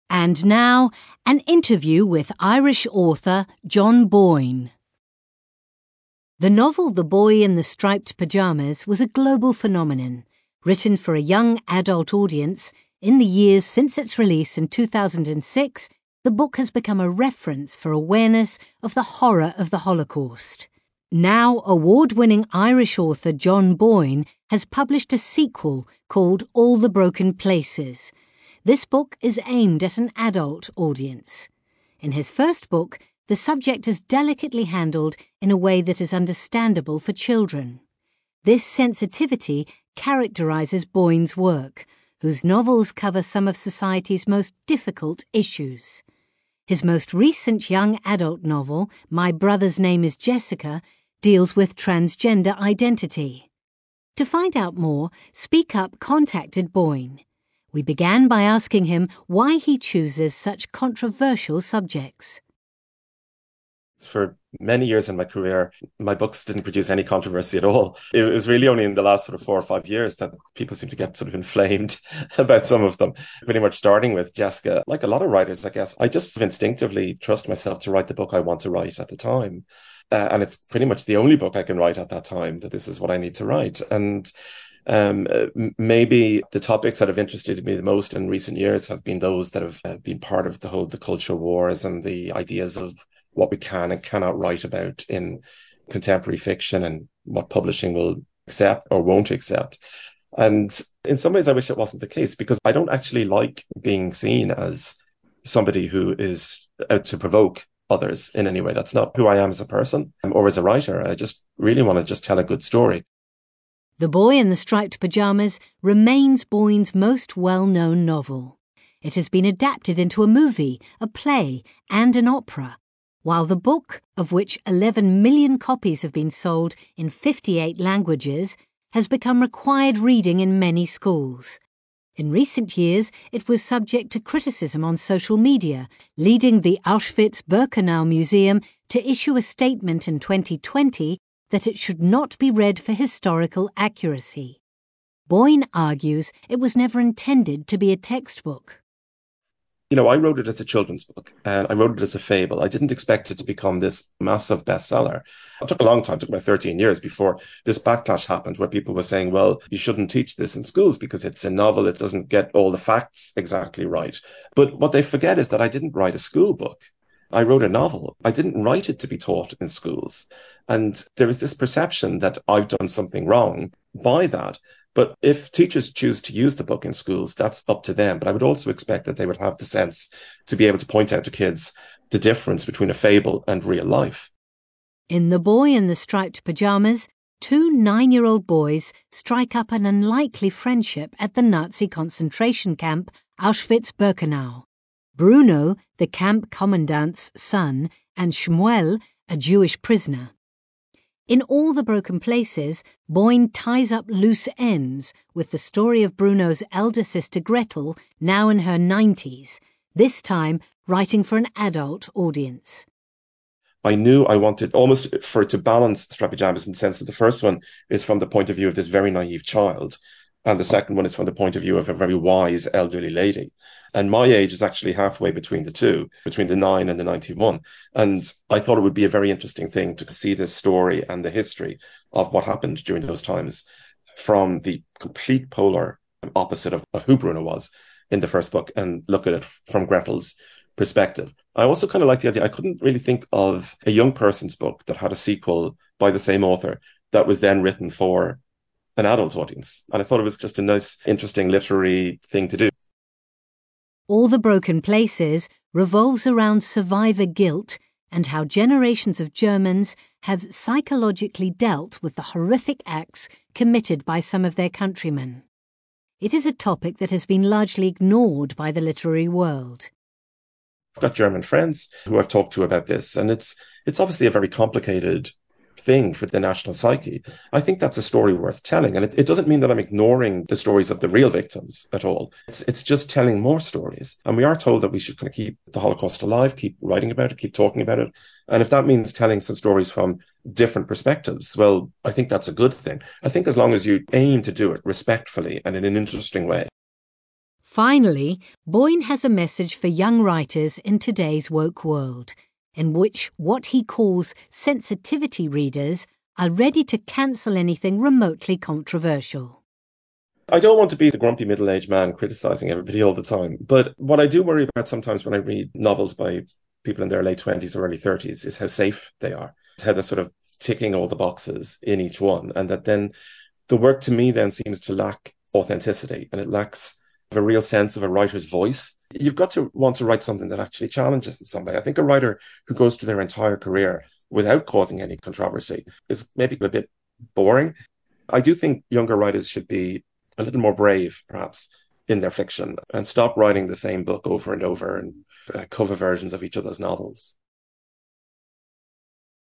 And now, an interview with Irish author John Boyne. The novel The Boy in the Striped Pyjamas was a global phenomenon, written for a young adult audience. In the years since its release in 2006, the book has become a reference for awareness of the horror of the Holocaust. Now award-winning Irish author John Boyne has published a sequel called All the Broken Places. This book is aimed at an adult audience. In his first book, the subject is delicately handled in a way that is understandable for children. This sensitivity characterises Boyne's work, whose novels cover some of society's most difficult issues. His most recent young adult novel, My Brother's Name is Jessica, deals with transgender identity. To find out more, Speak Up contacted Boyne. We began by asking him why he chooses such controversial subjects. For many years in my career, my books didn't produce any controversy at all. It was really only in the last sort of 4 or 5 years that people seem to get sort of inflamed about some of them. Pretty much starting with Jessica, like a lot of writers, I guess, I just instinctively trust myself to write the book I want to write at the time. And it's pretty much the only book I can write at that time, that this is what I need to write. And maybe the topics that have interested me the most in recent years have been those that have been part of the culture wars and the ideas of what we can and cannot write about in contemporary fiction and what publishing will accept or won't accept. And in some ways, I wish it wasn't the case, because I don't actually like being seen as somebody who is out to provoke others in any way. That's not who I am as a person or as a writer. I just really want to just tell a good story. The Boy in the Striped Pyjamas remains Boyne's most well-known novel. It has been adapted into a movie, a play, and an opera, while the book, of which 11 million copies have been sold in 58 languages, has become required reading in many schools. In recent years, it was subject to criticism on social media, leading the Auschwitz-Birkenau Museum to issue a statement in 2020 that it should not be read for historical accuracy. Boyne argues it was never intended to be a textbook. You know, I wrote it as a children's book and I wrote it as a fable. I didn't expect it to become this massive bestseller. It took a long time, it took about 13 years before this backlash happened, where people were saying, well, you shouldn't teach this in schools because it's a novel, it doesn't get all the facts exactly right. But what they forget is that I didn't write a school book. I wrote a novel. I didn't write it to be taught in schools. And there is this perception that I've done something wrong by that. But if teachers choose to use the book in schools, that's up to them. But I would also expect that they would have the sense to be able to point out to kids the difference between a fable and real life. In The Boy in the Striped Pyjamas, 2 9-year-old boys strike up an unlikely friendship at the Nazi concentration camp Auschwitz-Birkenau. Bruno, the camp commandant's son, and Shmuel, a Jewish prisoner. In All the Broken Places, Boyne ties up loose ends with the story of Bruno's elder sister Gretel, now in her 90s, this time writing for an adult audience. I knew I wanted almost for it to balance Striped Pyjamas in the sense that the first one is from the point of view of this very naive child, and the second one is from the point of view of a very wise elderly lady. And my age is actually halfway between the two, between the 9 and the 91. And I thought it would be a very interesting thing to see this story and the history of what happened during those times from the complete polar opposite of who Bruno was in the first book, and look at it from Gretel's perspective. I also kind of like the idea. I couldn't really think of a young person's book that had a sequel by the same author that was then written for an adult audience. And I thought it was just a nice, interesting literary thing to do. All the Broken Places revolves around survivor guilt and how generations of Germans have psychologically dealt with the horrific acts committed by some of their countrymen. It is a topic that has been largely ignored by the literary world. I've got German friends who I've talked to about this, and it's obviously a very complicated thing for the national psyche. I think that's a story worth telling. And it doesn't mean that I'm ignoring the stories of the real victims at all. It's just telling more stories. And we are told that we should kind of keep the Holocaust alive, keep writing about it, keep talking about it. And if that means telling some stories from different perspectives, well, I think that's a good thing. I think as long as you aim to do it respectfully and in an interesting way. Finally, Boyne has a message for young writers in today's woke world, in which what he calls sensitivity readers are ready to cancel anything remotely controversial. I don't want to be the grumpy middle-aged man criticizing everybody all the time, but what I do worry about sometimes when I read novels by people in their late 20s or early 30s is how safe they are, how they're sort of ticking all the boxes in each one, and that then the work to me then seems to lack authenticity, and it lacks a real sense of a writer's voice. You've got to want to write something that actually challenges in some way. I think a writer who goes through their entire career without causing any controversy is maybe a bit boring. I do think younger writers should be a little more brave, perhaps, in their fiction and stop writing the same book over and over and cover versions of each other's novels.